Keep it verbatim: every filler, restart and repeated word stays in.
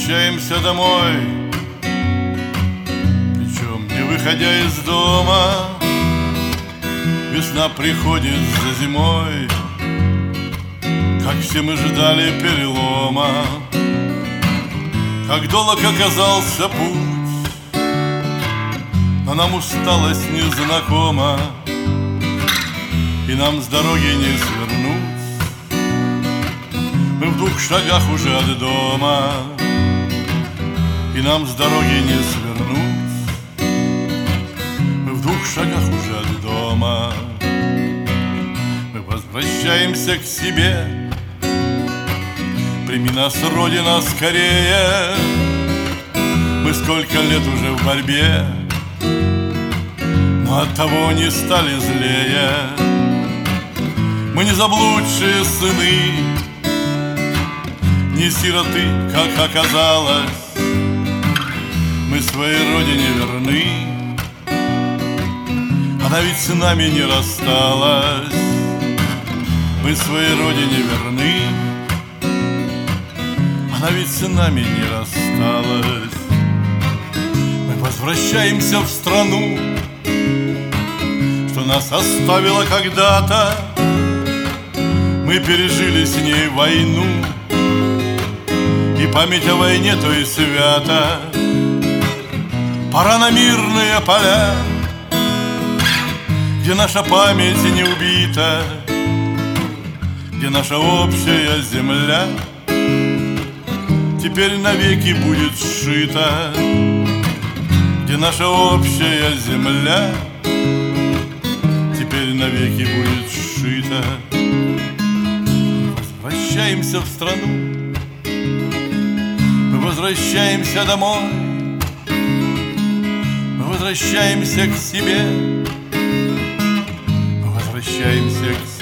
возвращаемся домой, причем не выходя из дома. Весна приходит за зимой, как все мы ждали перелома. Как долг оказался путь, но нам усталость незнакома, и нам с дороги не свернуть. Мы в двух шагах уже от дома, и нам с дороги не свернуть. Мы в двух шагах уже от дома. Мы возвращаемся к себе. Прими нас, Родина, скорее. Мы сколько лет уже в борьбе, но оттого не стали злее. Мы не заблудшие сыны, не сироты, как оказалось. Мы своей Родине верны, она ведь с нами не рассталась. Мы своей Родине верны, она ведь с нами не рассталась. Мы возвращаемся в страну, что нас оставила когда-то. Мы пережили с ней войну, и память о войне то и свята. Пора на мирные поля, где наша память не убита, где наша общая земля теперь навеки будет сшита, где наша общая земля теперь навеки будет сшита. Возвращаемся в страну, мы возвращаемся домой, мы возвращаемся к себе, мы возвращаемся к себе.